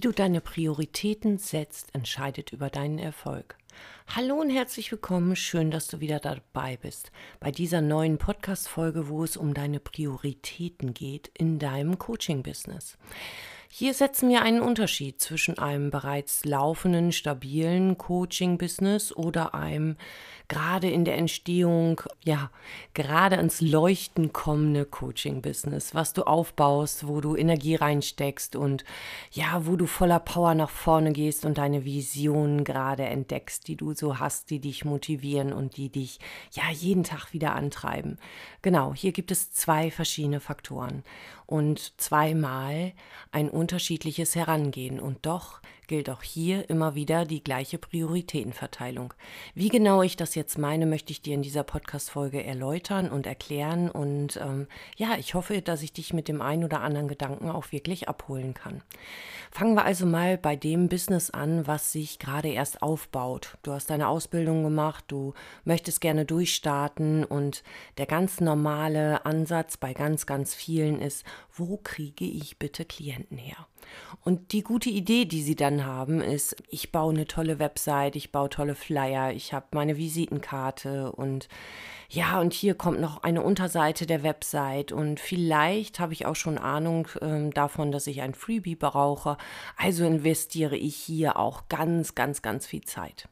du deine Prioritäten setzt, entscheidet über deinen Erfolg. Hallo und herzlich willkommen, schön, dass du wieder dabei bist bei dieser neuen Podcast-Folge, wo es um deine Prioritäten geht in deinem Coaching-Business. Hier setzen wir einen Unterschied zwischen einem bereits laufenden, stabilen Coaching-Business oder einem gerade in der Entstehung, gerade ins Leuchten kommende Coaching-Business, was du aufbaust, wo du Energie reinsteckst und wo du voller Power nach vorne gehst und deine Visionen gerade entdeckst, die du so hast, die dich motivieren und die dich jeden Tag wieder antreiben. Genau, hier gibt es zwei verschiedene Faktoren und zweimal ein unterschiedliches Herangehen und doch gilt auch hier immer wieder die gleiche Prioritätenverteilung. Wie genau ich das jetzt meine, möchte ich dir in dieser Podcast-Folge erläutern und erklären und ich hoffe, dass ich dich mit dem einen oder anderen Gedanken auch wirklich abholen kann. Fangen wir also mal bei dem Business an, was sich gerade erst aufbaut. Du hast deine Ausbildung gemacht, du möchtest gerne durchstarten und der ganz normale Ansatz bei ganz, ganz vielen ist, wo kriege ich bitte Klienten her? Und die gute Idee, die sie dann haben, ist, ich baue eine tolle Website, ich baue tolle Flyer, ich habe meine Visitenkarte und hier kommt noch eine Unterseite der Website und vielleicht habe ich auch schon Ahnung davon, dass ich ein Freebie brauche. Also investiere ich hier auch ganz, ganz, ganz viel Zeit.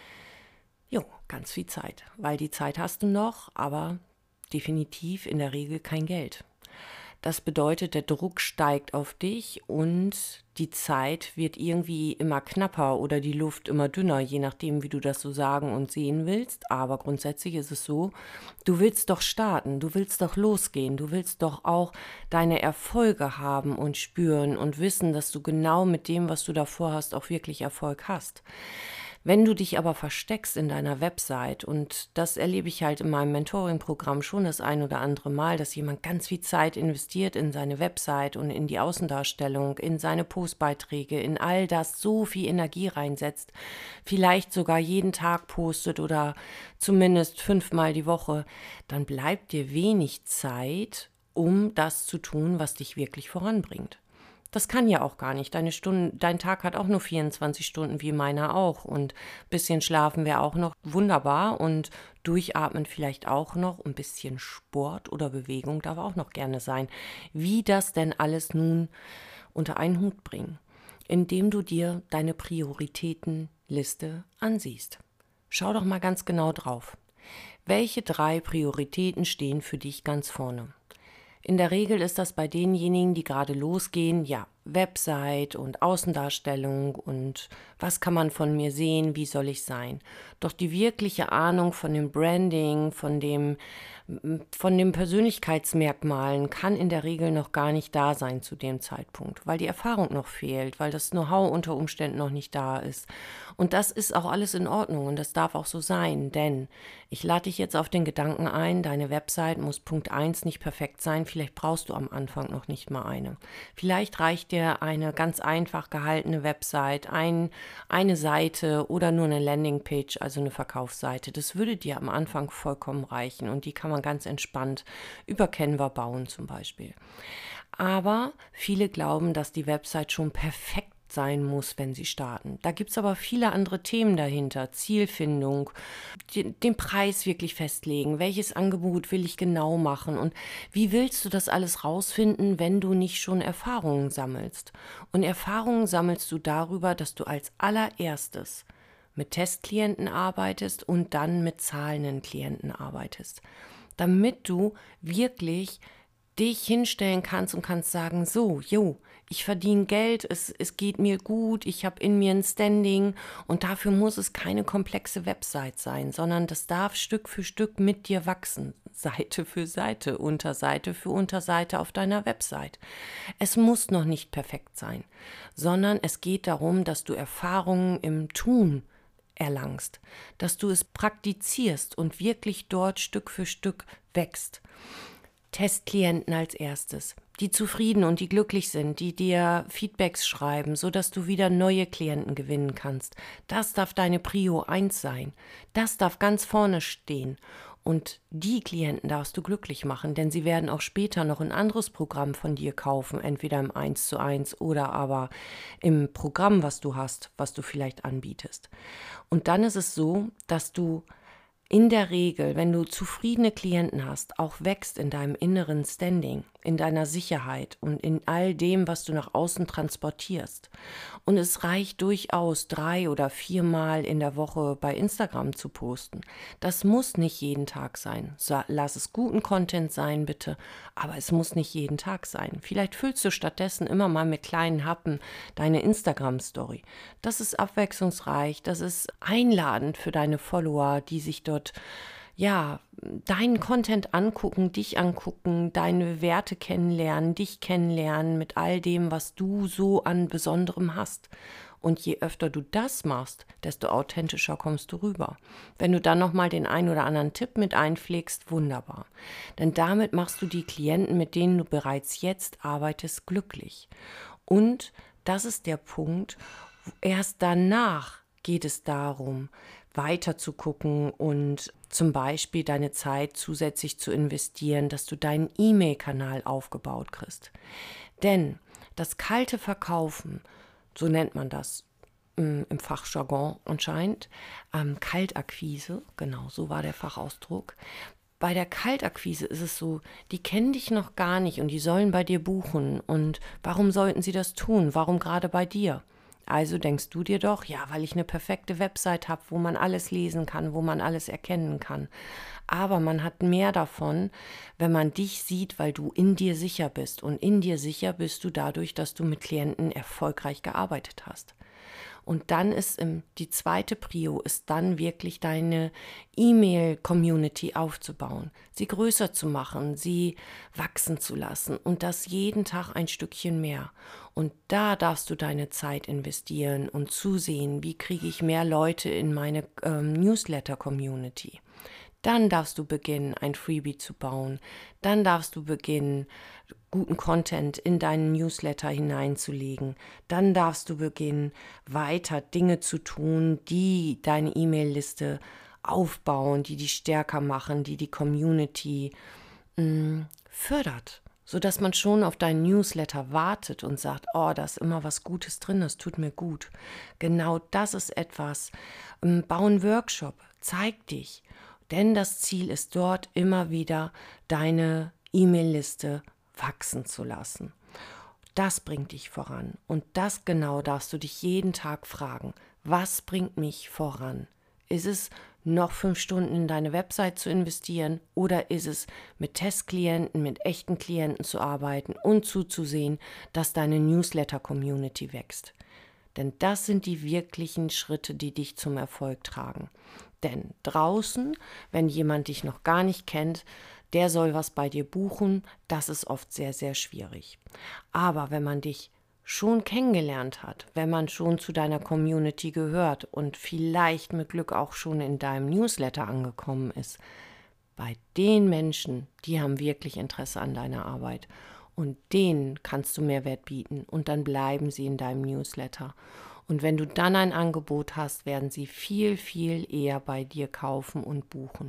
Ganz viel Zeit, weil die Zeit hast du noch, aber definitiv in der Regel kein Geld. Das bedeutet, der Druck steigt auf dich und die Zeit wird irgendwie immer knapper oder die Luft immer dünner, je nachdem, wie du das so sagen und sehen willst. Aber grundsätzlich ist es so, du willst doch starten, du willst doch losgehen, du willst doch auch deine Erfolge haben und spüren und wissen, dass du genau mit dem, was du davor hast, auch wirklich Erfolg hast. Wenn du dich aber versteckst in deiner Website, und das erlebe ich halt in meinem Mentoring-Programm schon das ein oder andere Mal, dass jemand ganz viel Zeit investiert in seine Website und in die Außendarstellung, in seine Postbeiträge, in all das so viel Energie reinsetzt, vielleicht sogar jeden Tag postet oder zumindest 5-mal die Woche, dann bleibt dir wenig Zeit, um das zu tun, was dich wirklich voranbringt. Das kann ja auch gar nicht. Dein Tag hat auch nur 24 Stunden wie meiner auch. Und ein bisschen schlafen wäre auch noch wunderbar und durchatmen vielleicht auch noch. Ein bisschen Sport oder Bewegung darf auch noch gerne sein. Wie das denn alles nun unter einen Hut bringen? Indem du dir deine Prioritätenliste ansiehst. Schau doch mal ganz genau drauf. Welche 3 Prioritäten stehen für dich ganz vorne? In der Regel ist das bei denjenigen, die gerade losgehen, Website und Außendarstellung und was kann man von mir sehen, wie soll ich sein. Doch die wirkliche Ahnung von dem Branding, von den Persönlichkeitsmerkmalen kann in der Regel noch gar nicht da sein zu dem Zeitpunkt, weil die Erfahrung noch fehlt, weil das Know-how unter Umständen noch nicht da ist. Und das ist auch alles in Ordnung und das darf auch so sein, denn ich lade dich jetzt auf den Gedanken ein, deine Website muss Punkt 1 nicht perfekt sein, vielleicht brauchst du am Anfang noch nicht mal eine. Vielleicht reicht dir eine ganz einfach gehaltene Website, eine Seite oder nur eine Landingpage, also eine Verkaufsseite. Das würde dir am Anfang vollkommen reichen und die kann man ganz entspannt über Canva bauen zum Beispiel. Aber viele glauben, dass die Website schon perfekt sein muss, wenn sie starten. Da gibt es aber viele andere Themen dahinter. Zielfindung, den Preis wirklich festlegen, welches Angebot will ich genau machen und wie willst du das alles rausfinden, wenn du nicht schon Erfahrungen sammelst? Und Erfahrungen sammelst du darüber, dass du als allererstes mit Testklienten arbeitest und dann mit zahlenden Klienten arbeitest, damit du wirklich dich hinstellen kannst und kannst sagen, ich verdiene Geld, es geht mir gut, ich habe in mir ein Standing und dafür muss es keine komplexe Website sein, sondern das darf Stück für Stück mit dir wachsen, Seite für Seite, Unterseite für Unterseite auf deiner Website. Es muss noch nicht perfekt sein, sondern es geht darum, dass du Erfahrungen im Tun erlangst, dass du es praktizierst und wirklich dort Stück für Stück wächst. Testklienten als erstes, die zufrieden und die glücklich sind, die dir Feedbacks schreiben, sodass du wieder neue Klienten gewinnen kannst. Das darf deine Prio 1 sein. Das darf ganz vorne stehen. Und die Klienten darfst du glücklich machen, denn sie werden auch später noch ein anderes Programm von dir kaufen, entweder im 1:1 oder aber im Programm, was du hast, was du vielleicht anbietest. Und dann ist es so, dass du in der Regel, wenn du zufriedene Klienten hast, auch wächst in deinem inneren Standing, in deiner Sicherheit und in all dem, was du nach außen transportierst. Und es reicht durchaus 3 oder 4 Mal in der Woche bei Instagram zu posten. Das muss nicht jeden Tag sein. Lass es guten Content sein, bitte, aber es muss nicht jeden Tag sein. Vielleicht füllst du stattdessen immer mal mit kleinen Happen deine Instagram-Story. Das ist abwechslungsreich, das ist einladend für deine Follower, die sich dort deinen Content angucken, dich angucken, deine Werte kennenlernen, dich kennenlernen mit all dem, was du so an Besonderem hast. Und je öfter du das machst, desto authentischer kommst du rüber. Wenn du dann nochmal den einen oder anderen Tipp mit einpflegst, wunderbar. Denn damit machst du die Klienten, mit denen du bereits jetzt arbeitest, glücklich. Und das ist der Punkt, erst danach geht es darum, weiter zu gucken und zum Beispiel deine Zeit zusätzlich zu investieren, dass du deinen E-Mail-Kanal aufgebaut kriegst. Denn das kalte Verkaufen, so nennt man das im Fachjargon anscheinend, Kaltakquise, genau, so war der Fachausdruck. Bei der Kaltakquise ist es so, die kennen dich noch gar nicht und die sollen bei dir buchen. Und warum sollten sie das tun? Warum gerade bei dir? Also denkst du dir doch, ja, weil ich eine perfekte Website habe, wo man alles lesen kann, wo man alles erkennen kann. Aber man hat mehr davon, wenn man dich sieht, weil du in dir sicher bist. Und in dir sicher bist du dadurch, dass du mit Klienten erfolgreich gearbeitet hast. Und dann ist die zweite Prio, ist dann wirklich deine E-Mail-Community aufzubauen, sie größer zu machen, sie wachsen zu lassen und das jeden Tag ein Stückchen mehr. Und da darfst du deine Zeit investieren und zusehen, wie kriege ich mehr Leute in meine Newsletter-Community. Dann darfst du beginnen, ein Freebie zu bauen. Dann darfst du beginnen, guten Content in deinen Newsletter hineinzulegen. Dann darfst du beginnen, weiter Dinge zu tun, die deine E-Mail-Liste aufbauen, die stärker machen, die Community fördert, sodass man schon auf deinen Newsletter wartet und sagt, oh, da ist immer was Gutes drin, das tut mir gut. Genau das ist etwas. Bau einen Workshop, zeig dich. Denn das Ziel ist dort immer wieder, deine E-Mail-Liste wachsen zu lassen. Das bringt dich voran. Und das genau darfst du dich jeden Tag fragen. Was bringt mich voran? Ist es noch 5 Stunden in deine Website zu investieren oder ist es mit Testklienten, mit echten Klienten zu arbeiten und zuzusehen, dass deine Newsletter-Community wächst? Denn das sind die wirklichen Schritte, die dich zum Erfolg tragen. Denn draußen, wenn jemand dich noch gar nicht kennt, der soll was bei dir buchen, das ist oft sehr, sehr schwierig. Aber wenn man dich schon kennengelernt hat, wenn man schon zu deiner Community gehört und vielleicht mit Glück auch schon in deinem Newsletter angekommen ist, bei den Menschen, die haben wirklich Interesse an deiner Arbeit und denen kannst du Mehrwert bieten und dann bleiben sie in deinem Newsletter. Und wenn du dann ein Angebot hast, werden sie viel, viel eher bei dir kaufen und buchen.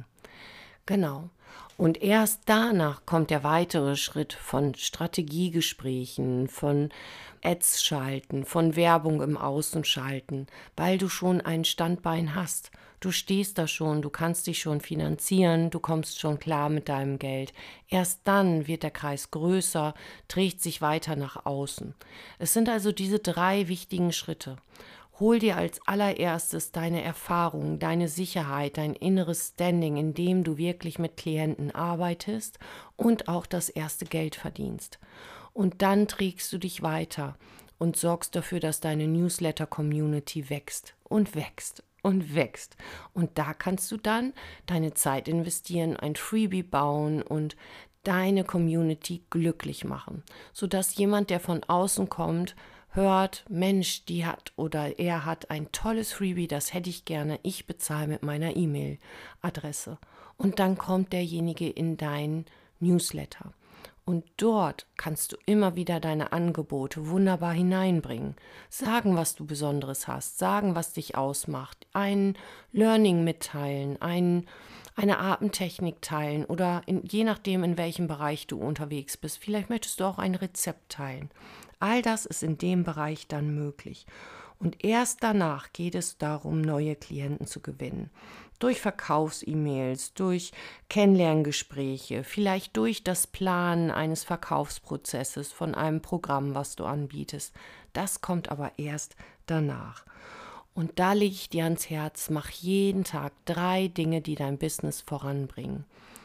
Genau. Und erst danach kommt der weitere Schritt von Strategiegesprächen, von Ads schalten, von Werbung im Außen schalten, weil du schon ein Standbein hast. Du stehst da schon, du kannst dich schon finanzieren, du kommst schon klar mit deinem Geld. Erst dann wird der Kreis größer, trägt sich weiter nach außen. Es sind also diese 3 wichtigen Schritte. Hol dir als allererstes deine Erfahrung, deine Sicherheit, dein inneres Standing, in dem du wirklich mit Klienten arbeitest und auch das erste Geld verdienst. Und dann trägst du dich weiter und sorgst dafür, dass deine Newsletter-Community wächst und wächst und wächst. Und da kannst du dann deine Zeit investieren, ein Freebie bauen und deine Community glücklich machen, sodass jemand, der von außen kommt, hört, Mensch, die hat oder er hat ein tolles Freebie, das hätte ich gerne, ich bezahle mit meiner E-Mail-Adresse. Und dann kommt derjenige in dein Newsletter. Und dort kannst du immer wieder deine Angebote wunderbar hineinbringen. Sagen, was du Besonderes hast, sagen, was dich ausmacht, ein Learning mitteilen, eine Atemtechnik teilen oder je nachdem, in welchem Bereich du unterwegs bist. Vielleicht möchtest du auch ein Rezept teilen. All das ist in dem Bereich dann möglich. Und erst danach geht es darum, neue Klienten zu gewinnen. Durch Verkaufs-E-Mails, durch Kennenlerngespräche, vielleicht durch das Planen eines Verkaufsprozesses von einem Programm, was du anbietest. Das kommt aber erst danach. Und da lege ich dir ans Herz, mach jeden Tag 3 Dinge, die dein Business voranbringen.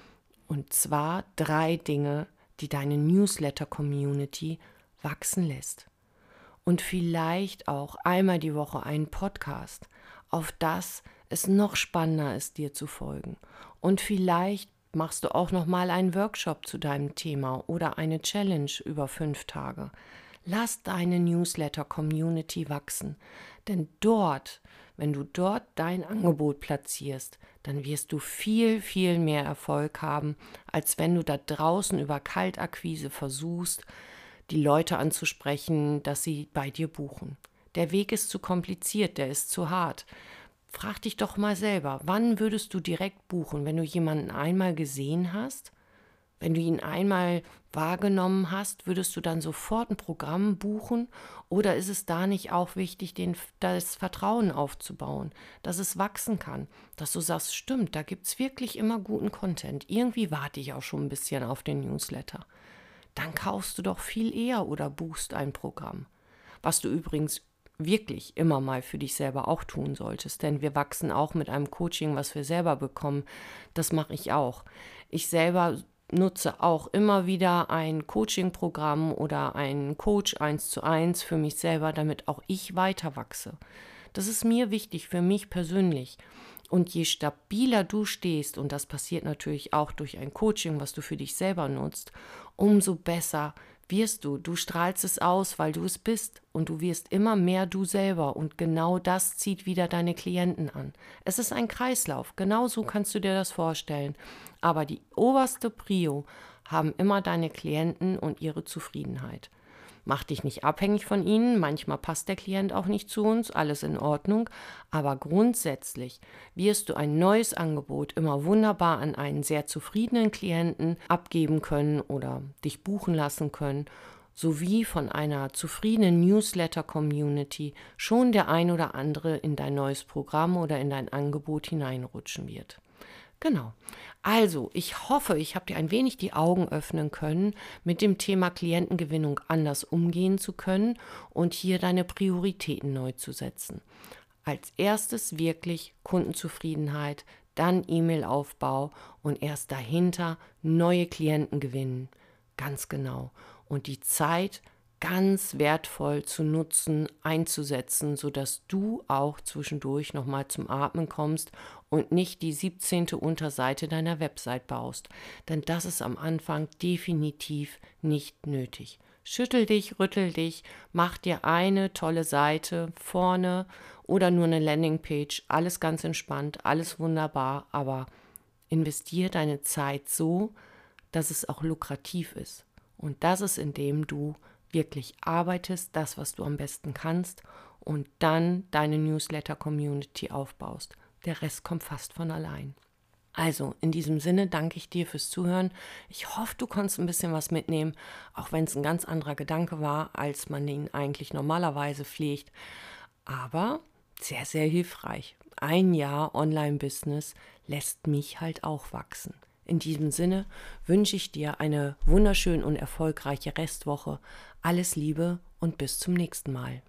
Und zwar 3 Dinge, die deine Newsletter-Community wachsen lässt. Und vielleicht auch einmal die Woche einen Podcast, auf das es noch spannender ist, dir zu folgen. Und vielleicht machst du auch noch mal einen Workshop zu deinem Thema oder eine Challenge über 5 Tage. Lass deine Newsletter-Community wachsen, denn dort, wenn du dort dein Angebot platzierst, dann wirst du viel, viel mehr Erfolg haben, als wenn du da draußen über Kaltakquise versuchst, die Leute anzusprechen, dass sie bei dir buchen. Der Weg ist zu kompliziert, der ist zu hart. Frag dich doch mal selber, wann würdest du direkt buchen, wenn du jemanden einmal gesehen hast? Wenn du ihn einmal wahrgenommen hast, würdest du dann sofort ein Programm buchen? Oder ist es da nicht auch wichtig, das Vertrauen aufzubauen, dass es wachsen kann, dass du sagst, stimmt, da gibt es wirklich immer guten Content. Irgendwie warte ich auch schon ein bisschen auf den Newsletter. Dann kaufst du doch viel eher oder buchst ein Programm. Was du übrigens wirklich immer mal für dich selber auch tun solltest, denn wir wachsen auch mit einem Coaching, was wir selber bekommen. Das mache ich auch. Ich selber nutze auch immer wieder ein Coaching-Programm oder einen Coach 1:1 für mich selber, damit auch ich weiter wachse. Das ist mir wichtig, für mich persönlich. Und je stabiler du stehst, und das passiert natürlich auch durch ein Coaching, was du für dich selber nutzt, umso besser wirst du. Du strahlst es aus, weil du es bist, und du wirst immer mehr du selber, und genau das zieht wieder deine Klienten an. Es ist ein Kreislauf, genau so kannst du dir das vorstellen. Aber die oberste Prio haben immer deine Klienten und ihre Zufriedenheit. Mach dich nicht abhängig von ihnen, manchmal passt der Klient auch nicht zu uns, alles in Ordnung, aber grundsätzlich wirst du ein neues Angebot immer wunderbar an einen sehr zufriedenen Klienten abgeben können oder dich buchen lassen können, sowie von einer zufriedenen Newsletter-Community schon der ein oder andere in dein neues Programm oder in dein Angebot hineinrutschen wird. Genau. Also, ich hoffe, ich habe dir ein wenig die Augen öffnen können, mit dem Thema Klientengewinnung anders umgehen zu können und hier deine Prioritäten neu zu setzen. Als erstes wirklich Kundenzufriedenheit, dann E-Mail-Aufbau und erst dahinter neue Klienten gewinnen. Ganz genau. Und die Zeit ganz wertvoll zu nutzen, einzusetzen, sodass du auch zwischendurch nochmal zum Atmen kommst und nicht die 17. Unterseite deiner Website baust. Denn das ist am Anfang definitiv nicht nötig. Schüttel dich, rüttel dich, mach dir eine tolle Seite vorne oder nur eine Landingpage, alles ganz entspannt, alles wunderbar, aber investier deine Zeit so, dass es auch lukrativ ist. Und das ist, indem du wirklich arbeitest, das, was du am besten kannst, und dann deine Newsletter-Community aufbaust. Der Rest kommt fast von allein. Also, in diesem Sinne danke ich dir fürs Zuhören. Ich hoffe, du konntest ein bisschen was mitnehmen, auch wenn es ein ganz anderer Gedanke war, als man ihn eigentlich normalerweise pflegt. Aber sehr, sehr hilfreich. Ein Jahr Online-Business lässt mich halt auch wachsen. In diesem Sinne wünsche ich dir eine wunderschöne und erfolgreiche Restwoche. Alles Liebe und bis zum nächsten Mal.